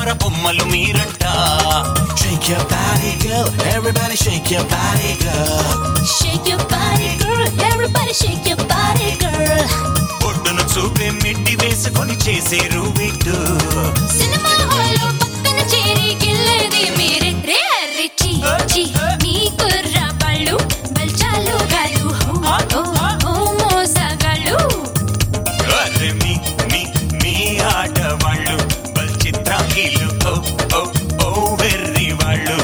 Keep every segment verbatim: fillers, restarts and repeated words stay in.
నెమర బొమ్మలు మీరంట. Shake your body, girl. Everybody shake your body, girl. Shake your body, girl. Everybody shake your body, girl. ఒడ్డును చూపే midi వేసుకొని చేసేరు విడ్డు. Cinema హాల్లో పక్కన చేరి గిల్లేది మీరే. రే అరే చీ చీ మీ కుర్రవాళ్ళు బల్చాలు గాలు ఓ ఓ మోసగాళ్ళు. అరే మీ మీ మీ ఆడవాళ్ళు బల్ చిత్రాంగిలు ఓ ఓ ఓ వెర్రి వాళ్ళు.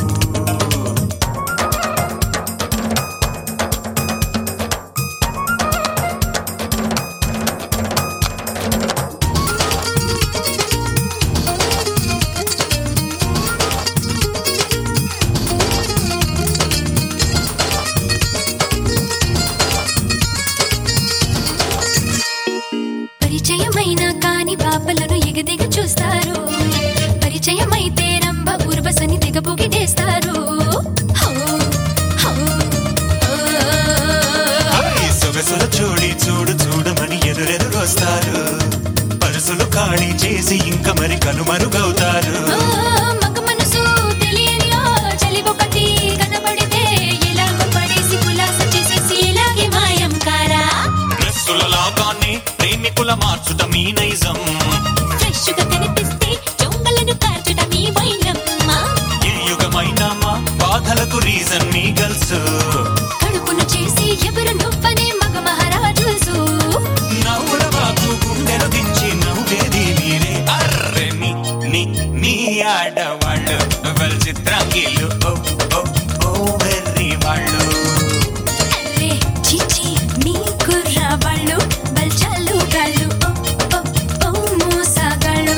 పరిచయమైన కాని పాపలను ఎగదిగ చూస్తారు. పరిచయమైతే రంభ ఊర్వశని తెగ పొగిడేస్తారు. హో, హో, ఓ. ఈ సొగసుల చూడి చూడు చూడమని ఎదురెదురొస్తారు. పరుసులు ఖాళీ చేసి ఇంకా మరి కనుమరుగవుతారు. ఓ, మగ మనసు తెలియని ఓ చలి ఒకటి కనబడితే ఇలాగ పడేసి కులాస చేసేసి ఇలాగే మాయం కారా. డ్రెస్సుల లాగానే ప్రేమికుల మార్చుట మీ నైజం. ఫ్రెష్ గా కనిపిస్తే చొంగలను కార్చుట మీ వైనమ్మ. ఏ యుగమైన మా బాధలకు రీజన్ మీ గల్స్. కడుపును చేసి ఎవరు నువ్వనే మగ మహారాజు. నవ్వుల బాకు గుండెను దించి నవ్వేది మీరే. అర్రె మీ మీ మీ ఆడవాళ్ళు బల్ చిత్రాంగిలు ఓ ఓ ఓ వెర్రి వాళ్ళు. అరే చిచి మీ కుర్రవాళ్ళు బల్చాలు గాళ్ళు ఓ ఓ ఓ మోసగాళ్ళు.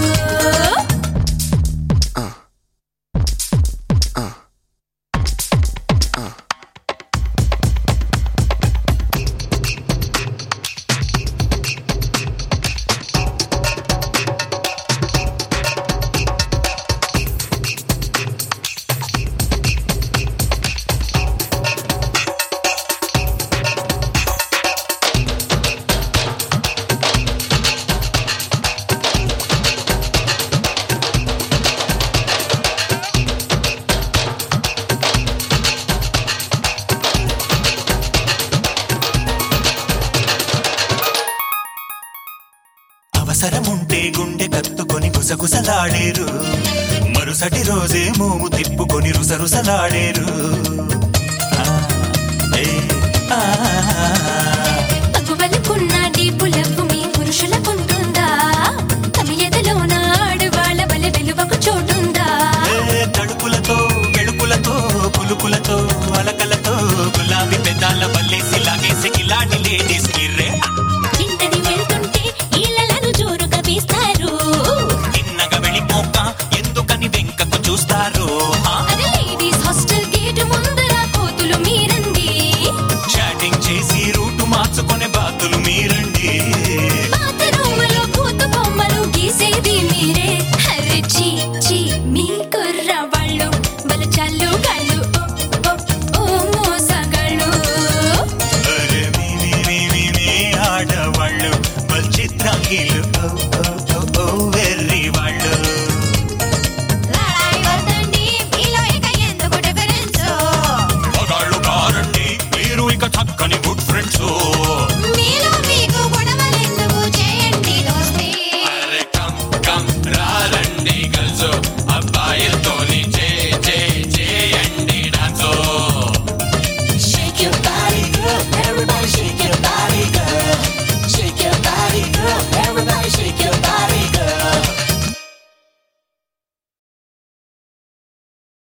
అవసరముంటే గుండె కత్తుకొని గుసగుసలాడేరు. మరుసటి రోజే మోము తిప్పుకొని రుసరుసలాడేరు. ఆ, ఏ, ఆ